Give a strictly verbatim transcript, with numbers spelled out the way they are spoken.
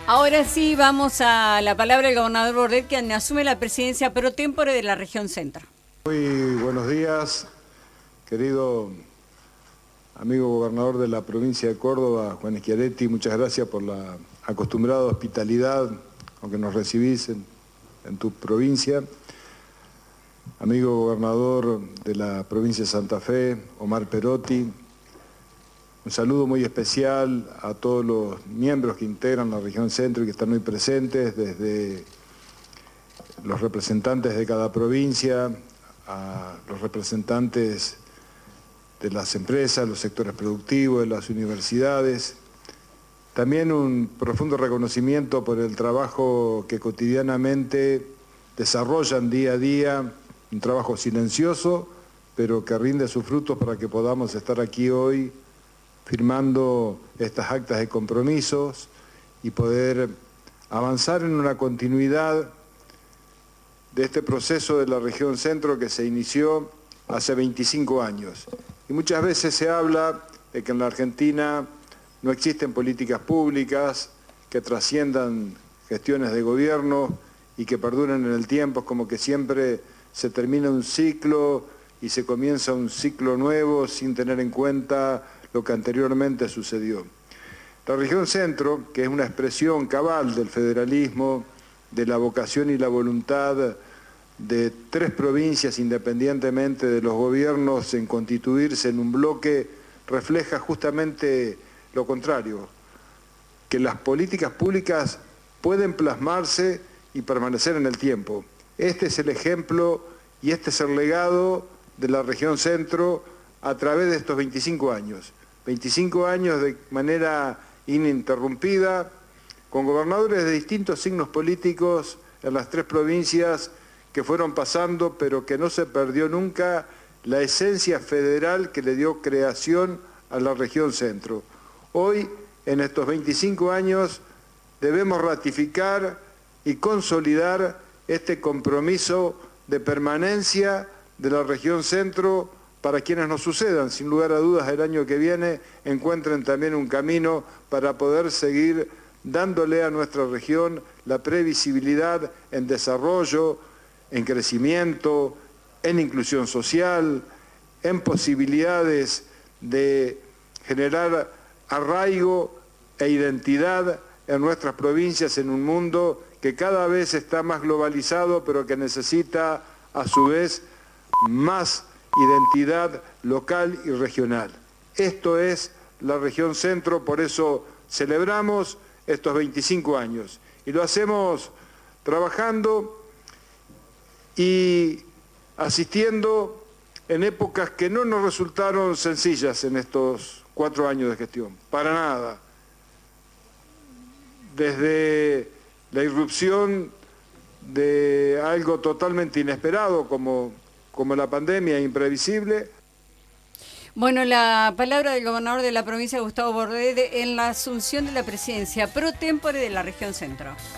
Ahora sí, vamos a la palabra del gobernador Bordet, quien asume la presidencia pro tempore de la región centro. Muy buenos días, querido amigo gobernador de la provincia de Córdoba, Juan Schiaretti. Muchas gracias por la acostumbrada hospitalidad con que nos recibís en, en tu provincia. Amigo gobernador de la provincia de Santa Fe, Omar Perotti. Un saludo muy especial a todos los miembros que integran la región centro y que están hoy presentes, desde los representantes de cada provincia, a los representantes de las empresas, los sectores productivos, de las universidades. También un profundo reconocimiento por el trabajo que cotidianamente desarrollan día a día, un trabajo silencioso, pero que rinde sus frutos para que podamos estar aquí hoy firmando estas actas de compromisos y poder avanzar en una continuidad de este proceso de la región centro que se inició hace veinticinco años. Y muchas veces se habla de que en la Argentina no existen políticas públicas que trasciendan gestiones de gobierno y que perduren en el tiempo. Es como que siempre se termina un ciclo y se comienza un ciclo nuevo sin tener en cuenta lo que anteriormente sucedió. La región centro, que es una expresión cabal del federalismo, de la vocación y la voluntad de tres provincias independientemente de los gobiernos en constituirse en un bloque, refleja justamente lo contrario, que las políticas públicas pueden plasmarse y permanecer en el tiempo. Este es el ejemplo y este es el legado de la región centro a través de estos veinticinco años. veinticinco años de manera ininterrumpida, con gobernadores de distintos signos políticos en las tres provincias que fueron pasando, pero que no se perdió nunca la esencia federal que le dio creación a la región centro. Hoy, en estos veinticinco años, debemos ratificar y consolidar este compromiso de permanencia de la región centro para quienes nos sucedan. Sin lugar a dudas, el año que viene encuentren también un camino para poder seguir dándole a nuestra región la previsibilidad en desarrollo, en crecimiento, en inclusión social, en posibilidades de generar arraigo e identidad en nuestras provincias en un mundo que cada vez está más globalizado, pero que necesita a su vez más identidad local y regional. Esto es la región centro, por eso celebramos estos veinticinco años y lo hacemos trabajando y asistiendo en épocas que no nos resultaron sencillas en estos cuatro años de gestión, para nada. Desde la irrupción de algo totalmente inesperado como, como la pandemia imprevisible. Bueno, la palabra del gobernador de la provincia, Gustavo Bordet, en la asunción de la presidencia pro tempore de la región centro.